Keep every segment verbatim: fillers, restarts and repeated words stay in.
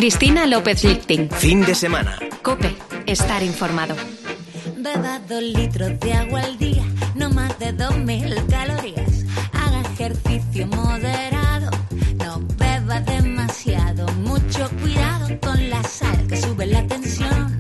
Cristina López Lichting. Fin de semana. COPE. Estar informado. Beba dos litros de agua al día, no más de dos mil calorías. Haga ejercicio moderado, no beba demasiado. Mucho cuidado con la sal que sube la tensión.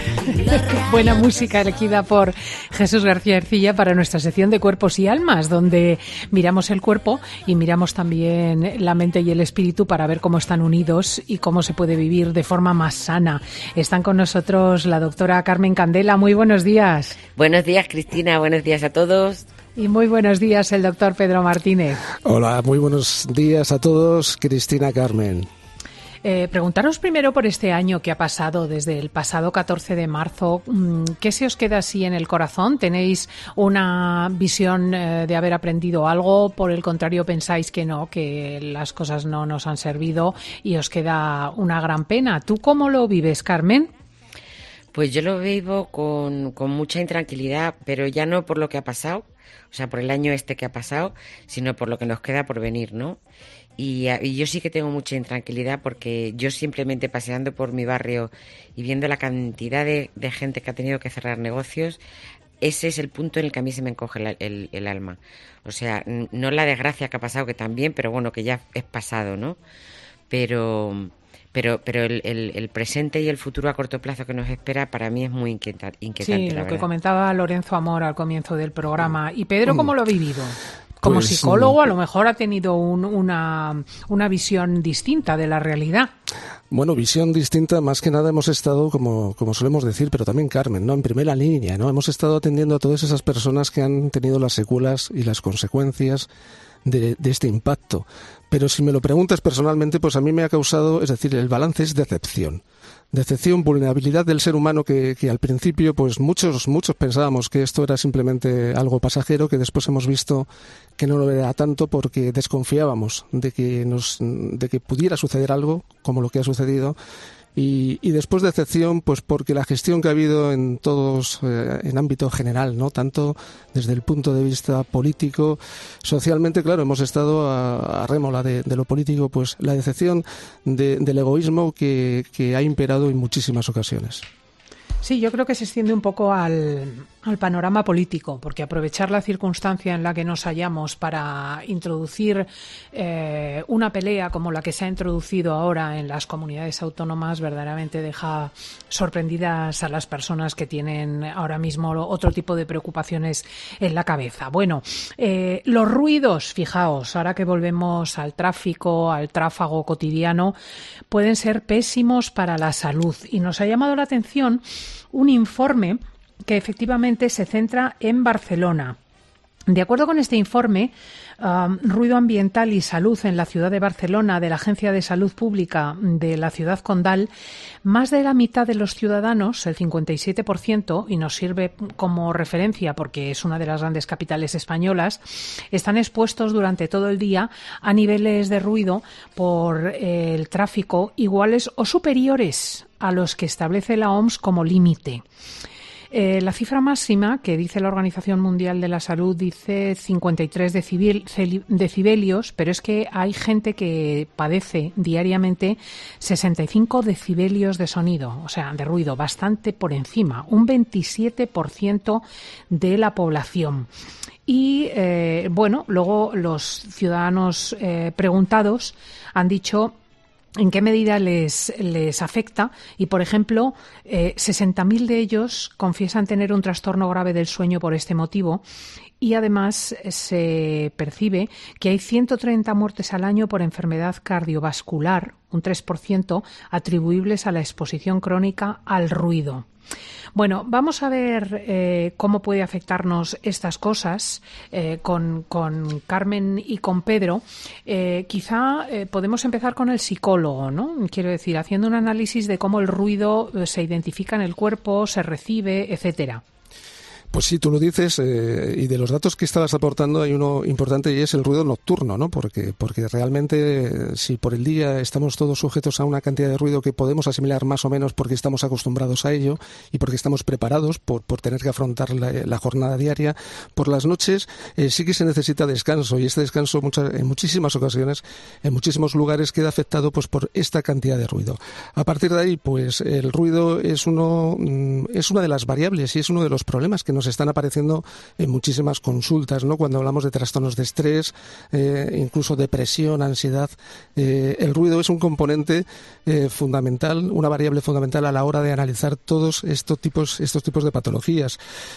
Buena música elegida por Jesús García Ercilla para nuestra sección de Cuerpos y Almas, donde miramos el cuerpo y miramos también la mente y el espíritu para ver cómo están unidos y cómo se puede vivir de forma más sana. Están con nosotros la doctora Carmen Candela. Muy buenos días. Buenos días, Cristina. Buenos días a todos. Y muy buenos días, el doctor Pedro Martínez. Hola, muy buenos días a todos, Cristina, Carmen. Eh, preguntaros primero por este año que ha pasado desde el pasado catorce de marzo. ¿Qué se os queda así en el corazón? ¿Tenéis una visión eh, de haber aprendido algo? ¿Por el contrario pensáis que no, que las cosas no nos han servido y os queda una gran pena? ¿Tú cómo lo vives, Carmen? Pues yo lo vivo con, con mucha intranquilidad, pero ya no por lo que ha pasado, o sea, por el año este que ha pasado, sino por lo que nos queda por venir, ¿no? Y, y yo sí que tengo mucha intranquilidad porque yo simplemente paseando por mi barrio y viendo la cantidad de, de gente que ha tenido que cerrar negocios, ese es el punto en el que a mí se me encoge el, el, el alma. O sea, no la desgracia que ha pasado, que también, pero bueno, que ya es pasado, ¿no? Pero... Pero, pero el, el, el presente y el futuro a corto plazo que nos espera para mí es muy inquieta, inquietante. Sí, la lo verdad. Que comentaba Lorenzo Amor al comienzo del programa. ¿Y Pedro cómo lo ha vivido? Como Pues, psicólogo a lo mejor ha tenido un, una, una visión distinta de la realidad. Bueno, visión distinta, más que nada hemos estado, como, como solemos decir, pero también Carmen, ¿no? En primera línea, ¿no? Hemos estado atendiendo a todas esas personas que han tenido las secuelas y las consecuencias de, de este impacto. Pero si me lo preguntas personalmente, pues a mí me ha causado, es decir, el balance es decepción. Decepción, vulnerabilidad del ser humano que, que al principio, pues muchos, muchos pensábamos que esto era simplemente algo pasajero, que después hemos visto que no lo era tanto porque desconfiábamos de que nos, de que pudiera suceder algo como lo que ha sucedido. Y, y después decepción, pues porque la gestión que ha habido en todos, eh, en ámbito general, ¿no? Tanto desde el punto de vista político, socialmente, claro, hemos estado a, a rémola de, de lo político, pues la decepción de, del egoísmo que, que ha imperado en muchísimas ocasiones. Sí, yo creo que se extiende un poco al, al panorama político, porque aprovechar la circunstancia en la que nos hallamos para introducir eh, una pelea como la que se ha introducido ahora en las comunidades autónomas verdaderamente deja sorprendidas a las personas que tienen ahora mismo otro tipo de preocupaciones en la cabeza. Bueno, eh, los ruidos, fijaos, ahora que volvemos al tráfico, al tráfago cotidiano, pueden ser pésimos para la salud. Y nos ha llamado la atención un informe que efectivamente se centra en Barcelona. De acuerdo con este informe, um, Ruido Ambiental y Salud en la ciudad de Barcelona, de la Agencia de Salud Pública de la ciudad condal, más de la mitad de los ciudadanos, el cincuenta y siete por ciento, y nos sirve como referencia porque es una de las grandes capitales españolas, están expuestos durante todo el día a niveles de ruido por eh, el tráfico iguales o superiores a los que establece la O M S como límite. Eh, la cifra máxima que dice la Organización Mundial de la Salud dice cincuenta y tres decibel, decibelios, pero es que hay gente que padece diariamente sesenta y cinco decibelios de sonido, o sea, de ruido, bastante por encima, un veintisiete por ciento de la población. Y, eh, bueno, luego los ciudadanos eh, preguntados han dicho en qué medida les, les afecta y, por ejemplo, eh, sesenta mil de ellos confiesan tener un trastorno grave del sueño por este motivo y además se percibe que hay ciento treinta muertes al año por enfermedad cardiovascular, un tres por ciento, atribuibles a la exposición crónica al ruido. Bueno, vamos a ver eh, cómo puede afectarnos estas cosas eh, con, con Carmen y con Pedro. Eh, quizá eh, podemos empezar con el psicólogo, ¿no? Quiero decir, haciendo un análisis de cómo el ruido se identifica en el cuerpo, se recibe, etcétera. Pues sí, tú lo dices, eh, y de los datos que estabas aportando hay uno importante y es el ruido nocturno, ¿no? Porque, porque realmente eh, si por el día estamos todos sujetos a una cantidad de ruido que podemos asimilar más o menos porque estamos acostumbrados a ello y porque estamos preparados por, por tener que afrontar la, la jornada diaria, por las noches eh, sí que se necesita descanso, y este descanso muchas, en muchísimas ocasiones, en muchísimos lugares queda afectado pues por esta cantidad de ruido. A partir de ahí, pues el ruido es uno es una de las variables y es uno de los problemas que nos están apareciendo en muchísimas consultas, ¿no? Cuando hablamos de trastornos de estrés, eh, incluso depresión, ansiedad, eh, el ruido es un componente eh, fundamental, una variable fundamental a la hora de analizar todos estos tipos, estos tipos de patologías.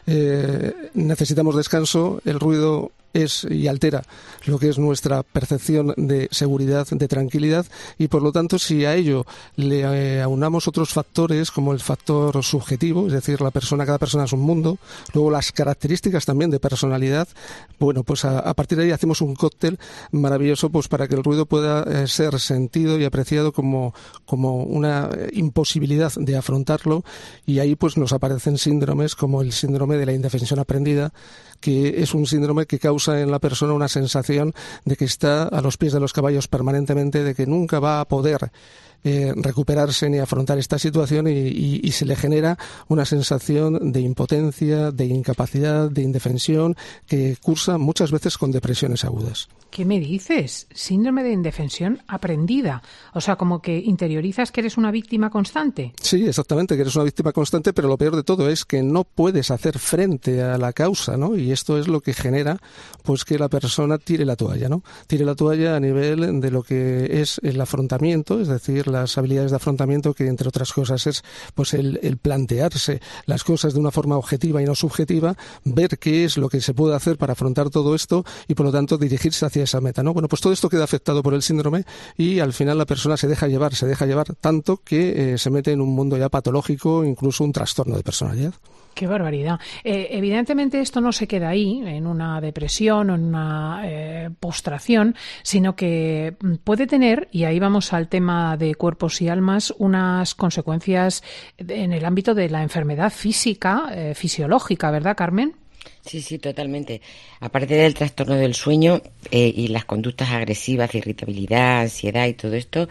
Eh, necesitamos descanso, el ruido es y altera lo que es nuestra percepción de seguridad, de tranquilidad, y por lo tanto si a ello le eh, aunamos otros factores como el factor subjetivo, es decir, la persona, cada persona es un mundo, luego las características también de personalidad, bueno, pues a, a partir de ahí hacemos un cóctel maravilloso pues para que el ruido pueda eh, ser sentido y apreciado como, como una imposibilidad de afrontarlo, y ahí pues nos aparecen síndromes como el síndrome de la indefensión aprendida, que es un síndrome que causa en la persona una sensación de que está a los pies de los caballos permanentemente, de que nunca va a poder eh, recuperarse ni afrontar esta situación, y, y, y se le genera una sensación de impotencia, de incapacidad, de indefensión, que cursa muchas veces con depresiones agudas. ¿Qué me dices? Síndrome de indefensión aprendida. O sea, como que interiorizas que eres una víctima constante. Sí, exactamente, que eres una víctima constante, pero lo peor de todo es que no puedes hacer frente a la causa, ¿no? Y esto es lo que genera pues que la persona tire la toalla, ¿no? Tire la toalla a nivel de lo que es el afrontamiento, es decir, las habilidades de afrontamiento, que entre otras cosas es pues el, el plantearse las cosas de una forma objetiva y no subjetiva, ver qué es lo que se puede hacer para afrontar todo esto y por lo tanto dirigirse hacia esa meta, ¿no? Bueno, pues todo esto queda afectado por el síndrome y al final la persona se deja llevar, se deja llevar tanto que eh, se mete en un mundo ya patológico, incluso un trastorno de personalidad. ¡Qué barbaridad! Eh, evidentemente esto no se queda ahí, en una depresión o en una eh, postración, sino que puede tener, y ahí vamos al tema de cuerpos y almas, unas consecuencias en el ámbito de la enfermedad física, eh, fisiológica, ¿verdad, Carmen? Sí, sí, totalmente. Aparte del trastorno del sueño eh, y las conductas agresivas, irritabilidad, ansiedad y todo esto,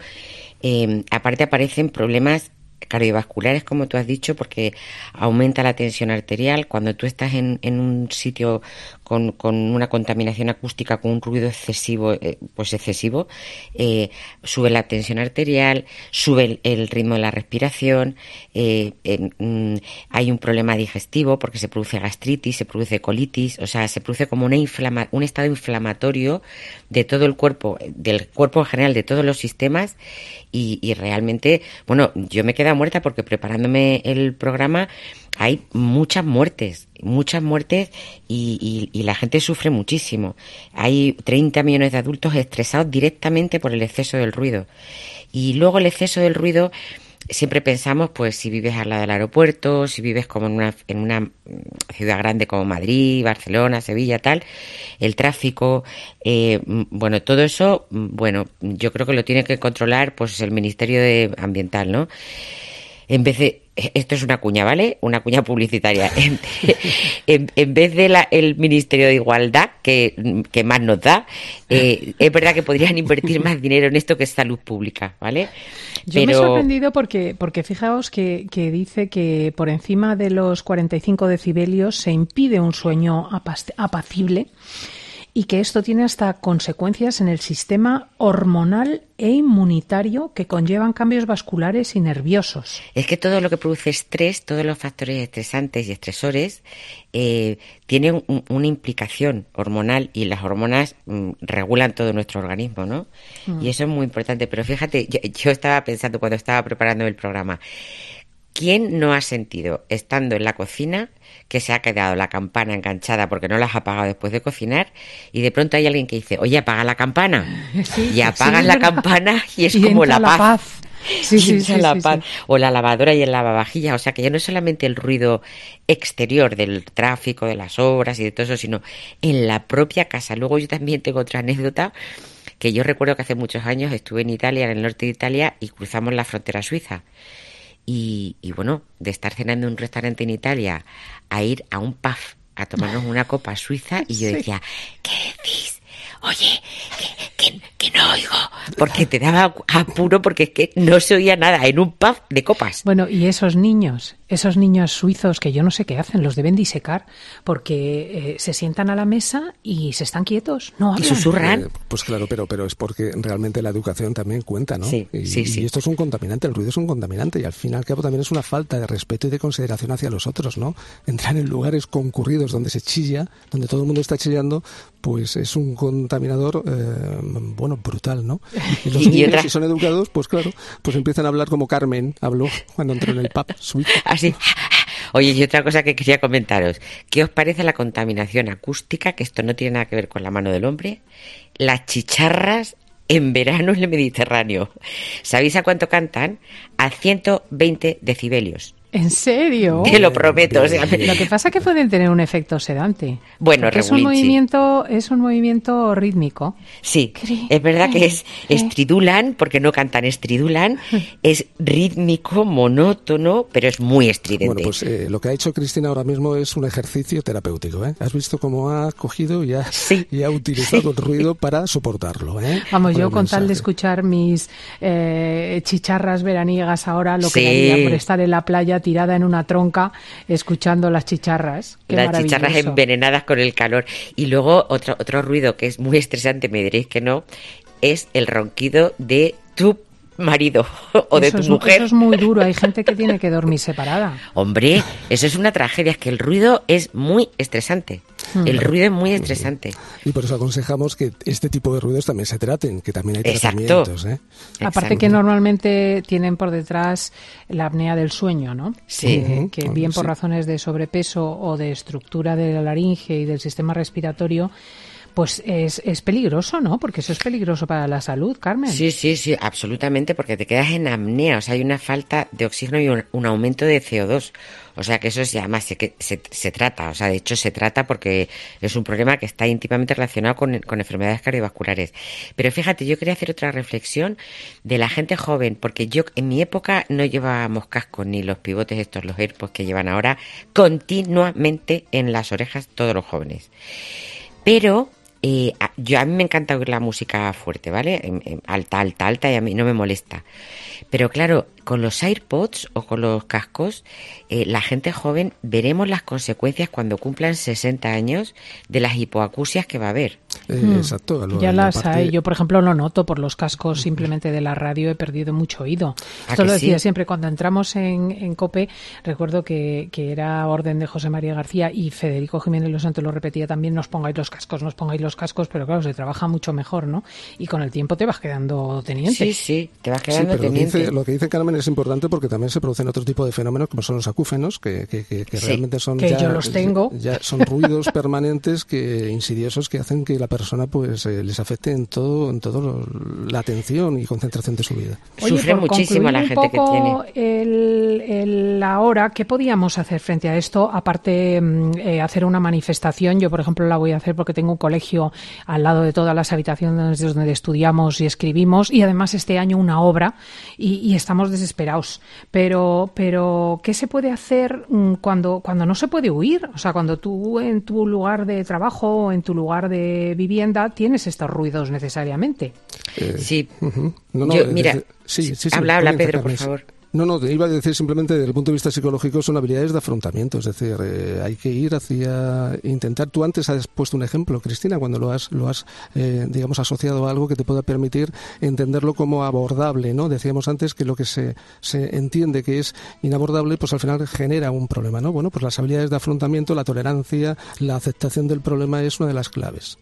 eh, aparte aparecen problemas cardiovasculares, como tú has dicho, porque aumenta la tensión arterial. Cuando tú estás en, en un sitio con, con una contaminación acústica, con un ruido excesivo, eh, pues excesivo, eh, sube la tensión arterial, sube el, el ritmo de la respiración, eh, eh, mm, hay un problema digestivo porque se produce gastritis, se produce colitis, o sea, se produce como una inflama, un estado inflamatorio de todo el cuerpo, del cuerpo en general, de todos los sistemas, y, y realmente, bueno, yo me he quedado muerta porque preparándome el programa hay muchas muertes, muchas muertes y, y, y la gente sufre muchísimo. Hay treinta millones de adultos estresados directamente por el exceso del ruido. Y luego el exceso del ruido, siempre pensamos, pues si vives al lado del aeropuerto, si vives como en una, en una ciudad grande como Madrid, Barcelona, Sevilla, tal, el tráfico, eh, bueno, todo eso, bueno, yo creo que lo tiene que controlar pues el Ministerio de Ambiental, ¿no? En vez de, esto es una cuña, ¿vale? Una cuña publicitaria. En, en, en vez de la, el Ministerio de Igualdad, que, que más nos da, eh, es verdad que podrían invertir más dinero en esto que es salud pública, ¿vale? Yo Pero... me he sorprendido porque, porque fijaos que, que dice que por encima de los cuarenta y cinco decibelios se impide un sueño apacible, y que esto tiene hasta consecuencias en el sistema hormonal e inmunitario que conllevan cambios vasculares y nerviosos. Es que todo lo que produce estrés, todos los factores estresantes y estresores, eh, tienen un, una implicación hormonal, y las hormonas mm, regulan todo nuestro organismo, ¿no? Mm. Y eso es muy importante. Pero fíjate, yo, yo estaba pensando cuando estaba preparando el programa, ¿quién no ha sentido, estando en la cocina, que se ha quedado la campana enganchada porque no la has apagado después de cocinar, y de pronto hay alguien que dice, oye, apaga la campana, sí, y apagas sí, la campana y es y como la paz, la paz. Sí, sí, sí, la sí, paz. Sí. O la lavadora y el lavavajillas, o sea que ya no es solamente el ruido exterior del tráfico, de las obras y de todo eso, sino en la propia casa. Luego yo también tengo otra anécdota, que yo recuerdo que hace muchos años estuve en Italia, en el norte de Italia, y cruzamos la frontera suiza. Y, y bueno, de estar cenando en un restaurante en Italia a ir a un pub a tomarnos una copa suiza y yo Sí. decía, ¿qué decís? Oye, que, que, que no oigo, porque te daba apuro porque es que no se oía nada en un pub de copas. Bueno, y esos niños, esos niños suizos que yo no sé qué hacen, los deben disecar porque eh, se sientan a la mesa y se están quietos, no Y hablan. susurran. Eh, pues claro, pero, pero es porque realmente la educación también cuenta, ¿no? Sí, y, sí, sí. y esto es un contaminante, el ruido es un contaminante y al fin y al cabo también es una falta de respeto y de consideración hacia los otros, ¿no? Entrar en lugares concurridos donde se chilla, donde todo el mundo está chillando, pues es un contaminador, eh, bueno, brutal, ¿no? Y los Y- y niños, otra- si son educados, pues claro, pues empiezan a hablar como Carmen habló cuando entró en el pub suizo. Así. Oye, y otra cosa que quería comentaros. ¿Qué os parece la contaminación acústica? Que esto no tiene nada que ver con la mano del hombre. Las chicharras en verano en el Mediterráneo. ¿Sabéis a cuánto cantan? A ciento veinte decibelios. ¿En serio? Te lo prometo. O sea, bien. Lo que pasa es que pueden tener un efecto sedante. Bueno, Porque es un regulinchi. movimiento, es un movimiento rítmico. Sí, Cri, es verdad que es cri. estridulan, porque no cantan estridulan, es rítmico, monótono, pero es muy estridente. Bueno, pues eh, lo que ha hecho Cristina ahora mismo es un ejercicio terapéutico, ¿eh? ¿Has visto cómo ha cogido y ha, Sí. y ha utilizado el ruido para soportarlo, ¿eh? Vamos, Con yo el con tal de mensaje. escuchar mis eh, chicharras veraniegas ahora, lo que Sí. daría por estar en la playa tirada en una tronca escuchando las chicharras. Qué Las chicharras maravilloso. envenenadas con el calor. Y luego otro, otro ruido que es muy estresante, me diréis que no, es el ronquido de tu marido o de Eso tu es, mujer. Eso es muy duro, hay gente que tiene que dormir separada. Hombre, eso es una tragedia, es que el ruido es muy estresante. Hmm. El ruido es muy estresante. Y por eso aconsejamos que este tipo de ruidos también se traten, que también hay Exacto. tratamientos, ¿eh? Aparte Exacto. que normalmente tienen por detrás la apnea del sueño, ¿no? Sí. Que, Ujú. que Ah, bien por sí. razones de sobrepeso o de estructura de la laringe y del sistema respiratorio, pues es, es peligroso, ¿no? Porque eso es peligroso para la salud, Carmen. Sí, sí, sí, absolutamente, porque te quedas en apnea, o sea, hay una falta de oxígeno y un, un aumento de C O dos. O sea, que eso se llama, se, que se, se trata, o sea, de hecho se trata porque es un problema que está íntimamente relacionado con, con enfermedades cardiovasculares. Pero fíjate, yo quería hacer otra reflexión de la gente joven, porque yo en mi época no llevábamos cascos ni los pivotes estos, los AirPods que llevan ahora continuamente en las orejas todos los jóvenes. Pero eh, a- yo a mí me encanta oír la música fuerte, ¿vale? Em, em, alta, alta, alta, y a mí no me molesta. Pero claro, con los AirPods o con los cascos, eh, la gente joven veremos las consecuencias cuando cumplan sesenta años de las hipoacusias que va a haber. Eh, Mm. Exacto. lo- Ya la las parte- hay. Yo, por ejemplo, lo noto por los cascos simplemente de la radio. He perdido mucho oído. ¿A Esto que lo decía sí? siempre cuando entramos en, en COPE. Recuerdo que, que era orden de José María García y Federico Jiménez Los Santos lo repetía también: nos pongáis los cascos, nos pongáis los cascos. Pero claro, se trabaja mucho mejor, ¿no? Y con el tiempo te vas quedando teniente. Sí, sí, te vas Sí, quedando pero lo que, teniente. dice, lo que dice Carmen es importante porque también se producen otro tipo de fenómenos como son los acúfenos, que, que, que, que Sí, realmente son que ya, yo los tengo. ya son ruidos permanentes que insidiosos que hacen que la persona pues eh, les afecte en todo, en todo lo- la atención y concentración de su vida. Sufre por muchísimo concluir la un gente que poco El, el ahora, ¿qué podíamos hacer frente a esto? Aparte, mm, eh, hacer una manifestación. Yo, por ejemplo, la voy a hacer porque tengo un colegio al lado de todas las habitaciones donde estudiamos y escribimos, y además este año una obra, y, y estamos desesperados. Pero, pero, ¿qué se puede hacer mm, cuando, cuando no se puede huir? O sea, cuando tú en tu lugar de trabajo o en tu lugar de vivienda tienes estos ruidos necesariamente. Eh, Sí. ujú. No, no, Yo, eh, mira, desde- sí, sí, sí, habla, habla, comienza, Pedro, por Carmen. favor. No, no, te iba a decir simplemente desde el punto de vista psicológico son habilidades de afrontamiento, es decir, eh, hay que ir hacia intentar. Tú antes has puesto un ejemplo, Cristina, cuando lo has, lo has, eh, digamos, asociado a algo que te pueda permitir entenderlo como abordable, ¿no? Decíamos antes que lo que se, se entiende que es inabordable, pues al final genera un problema, ¿no? Bueno, pues las habilidades de afrontamiento, la tolerancia, la aceptación del problema es una de las claves.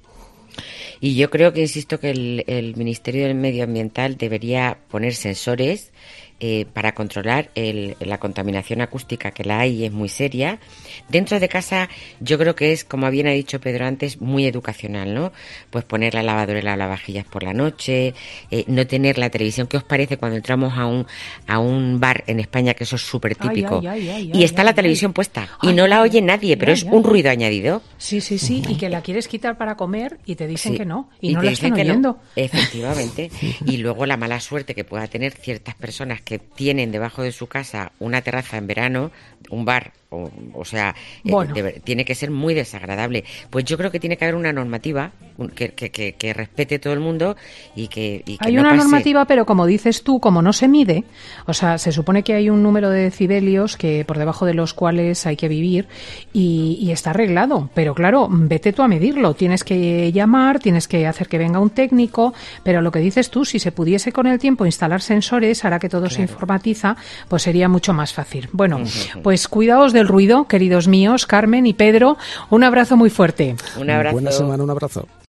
Y yo creo que, insisto, que el, el Ministerio del Medio Ambiental debería poner sensores eh, para controlar el, la contaminación acústica, que la hay y es muy seria. Dentro de casa yo creo que es, como bien ha dicho Pedro antes, muy educacional, ¿no? Pues poner la lavadora y la lavavajillas por la noche, eh, no tener la televisión. ¿Qué os parece cuando entramos a un a un bar en España, que eso es súper típico, Ay, ay, ay, y ay, está ay, la ay. televisión puesta y Ay, no la ay, oye ay, nadie, pero ay, es ay, un ay. ruido añadido? Sí, sí, sí, y que la quieres quitar para comer y te dicen Sí. que no, y, Y no te la dicen están que no. oyendo. Efectivamente. Y luego la mala suerte que pueda tener ciertas personas que tienen debajo de su casa una terraza en verano, un bar, o, o sea, bueno. eh, de, tiene que ser muy desagradable. Pues yo creo que tiene que haber una normativa un, que, que, que, que respete todo el mundo y que, y que hay no una pase. normativa, pero como dices tú, como no se mide, o sea, se supone que hay un número de decibelios que por debajo de los cuales hay que vivir y, y está arreglado. Pero claro, vete tú a medirlo. Tienes que llamar, tienes que hacer que venga un técnico, pero lo que dices tú, si se pudiese con el tiempo instalar sensores, hará que todo claro. se informatiza, pues sería mucho más fácil. Bueno, uh-huh. pues cuidaos del ruido, queridos míos, Carmen y Pedro. Un abrazo muy fuerte. Un abrazo. Buena semana, un abrazo.